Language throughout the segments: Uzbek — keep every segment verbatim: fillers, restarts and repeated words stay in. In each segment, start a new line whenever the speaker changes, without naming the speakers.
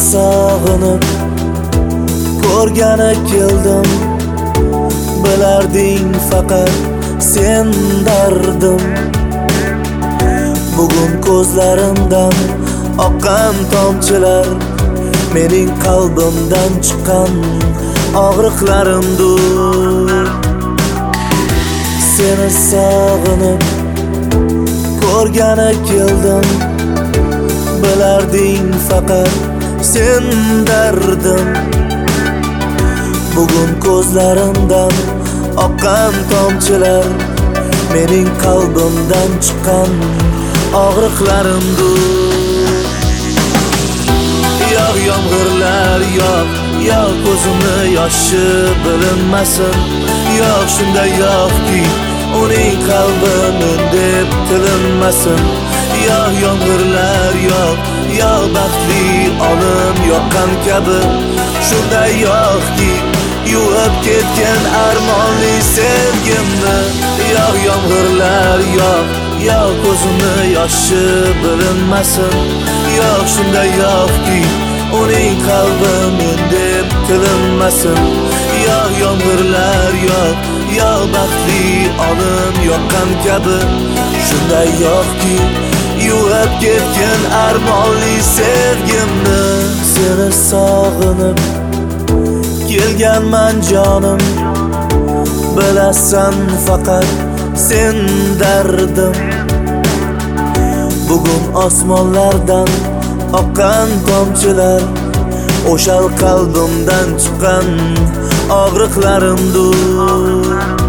sog'inib ko'rgani keldim, bilarding faqat sen dardim. Bugun ko'zlarimdan oqqan tomchilar mening qalbimdan chiqqan og'riqlarimdir. Seni sog'inib ko'rgani keldim, bilarding faqat sen dardim. Bugun ko'zlarimdan oqqan tomchilar mening qalbimdan chiqqan og'riqlarimdir. Yog' yomg'irlar yog', yog' ko'zimni yoshi bilinmasin. Yog' shunday yog'ki uning qalbi men deb tilinmasin. Yog' yomg'irlar yog', yog' baxtli olim yoqqan kabi shunday yog'ki yuvib ketgan armonli sevgimni. Yog' yomg'irlar yog', yog' ko'zimni yoshi bilinmasin. Yog' shunday yog'ki uning qalbi men deb tilinmasin. Yog' yomg'irlar yog', yog' baxtli olim yoqqan kabi shunday yog'ki yuvib ketgan armonli sevgimni. Seni sog'inib kelganman jonim, bilasan faqat sen dardim. Bugun osmonlardan oqqan tomchilar o'sha qalbimdan chiqqan og'riqlarimdir.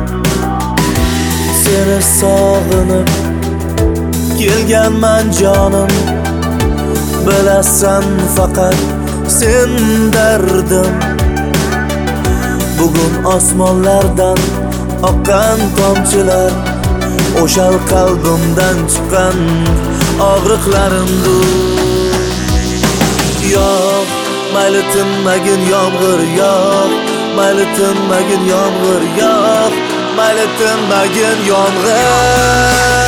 Seni sog'inib kelganman jonim, bilasan faqat sen dardim. Bugun osmonlardan oqqan tomchilar o'sha qalbimdan chiqqan og'riqlarimdir. Yo'q, mayli tinmagin yomg'ir, yo'q, mayli tinmagin yomg'ir, yo'q, mayli tinmagin yomg'ir.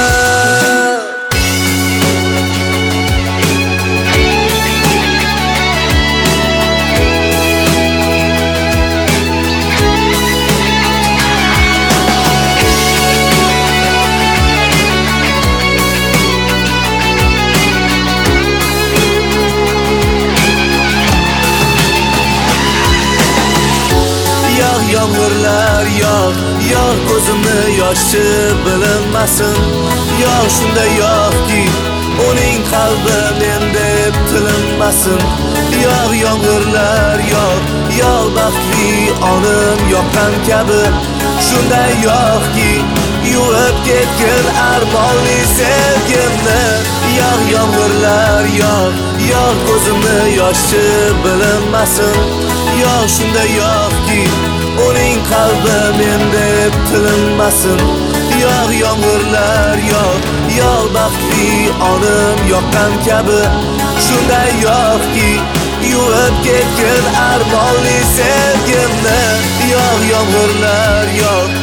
Yomg'irlar yog', yog' ko'zimni yoshi bilinmasin. Yog' shunday yog'ki uning qalbi men deb tilinmasin. Yog' yomg'irlar yog', yog' baxtli olim yoqqan kabi shunday yog'ki yuvib ketgan armonli sevgimni. Yog' yomg'irlar yog', yog' ko'zimni yoshi bilinmasin. Yog' shunday yog'ki uning qalbi men deb tilinmasin. Yog' yomg'irlar yog', yog' baxtli olim yoqqan kabi shunday yog'ki yuvib ketgan armonli sevgimni. Yog' yomg'irlar yog',